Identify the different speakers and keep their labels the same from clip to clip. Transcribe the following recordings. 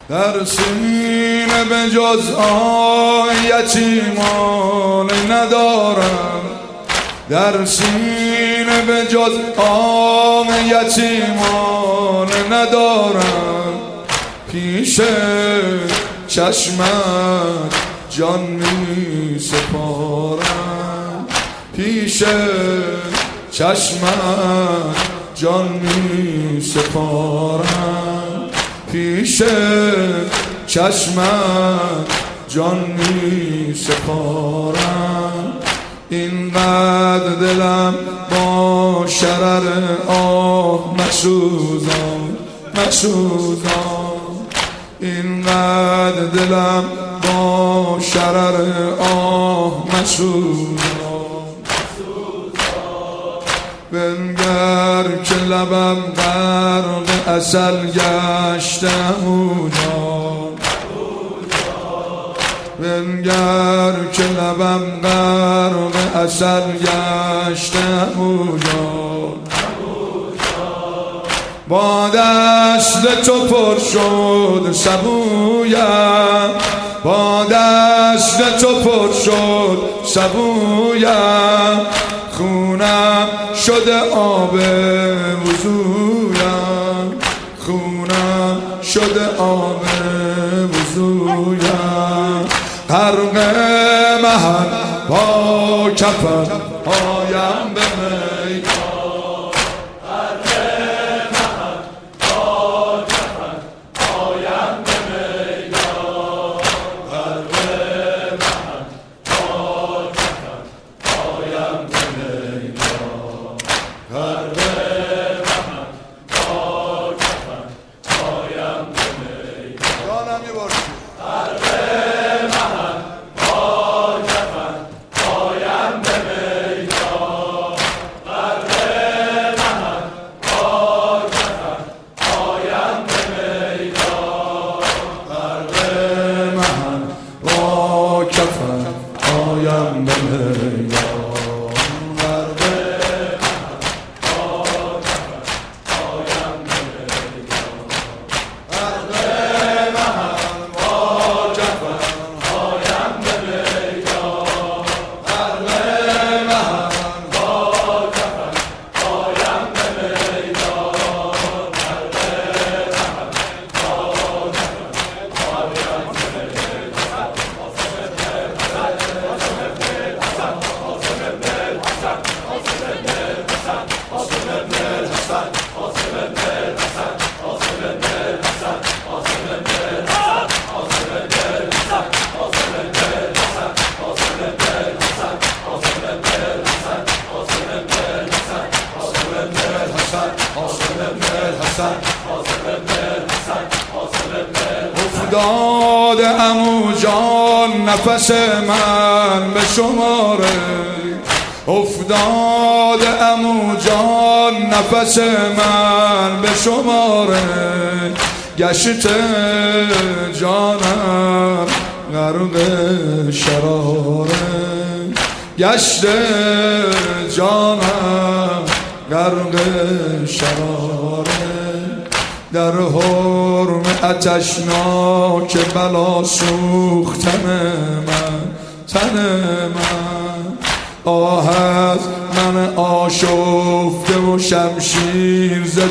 Speaker 1: در سینه به جز یتیمان ندارم، در سینه به جز یتیمان ندارم. پیش چشمت جان می سپارم، پیش چشمت جان می سپارم، پیش چشمت جان می سپارم. اینقدر دلم با شرر آه مشوزان، اینقدر دلم با شرر آه مشوزان. بنگر که لبم غرق عسل گشته جان، بنگر که لبم غرق عسل گشته جان. با دست تو پر شد سبویم، با دست تو پر شد سبویم. خونم شده آب وضویم، خونم شده آب وضویم. غرق مهن با کفن پایم به می، افتاد عمو جان نفس من به شماره، افتاد عمو جان نفس من به شماره. گشت جانم غرق شراره، گشت جانم غرق شراره. در حرم آتشناک بلا سوخت تن من. آه از من آشفته و شمشیر ز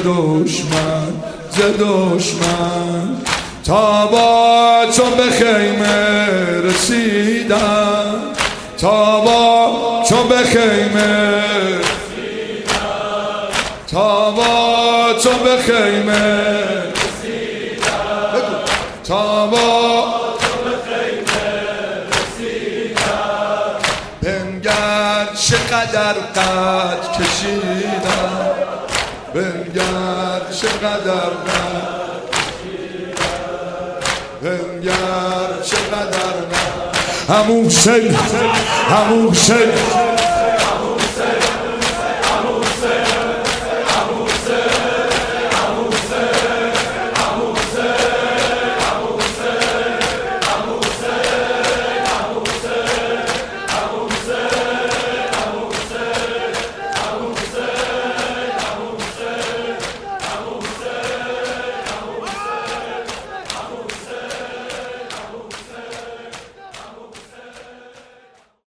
Speaker 1: دشمن. تا با تو به خیمه رسیدم، تا با تو به خیمه رسیدم، تا با تو به خیمه رسیدم، تا با تو به خیمه رسیدم. بنگر چقدر قد کشیدم، بنگر چقدر قد کشیدم، بنگر چقدر عمو حسین، عمو حسین.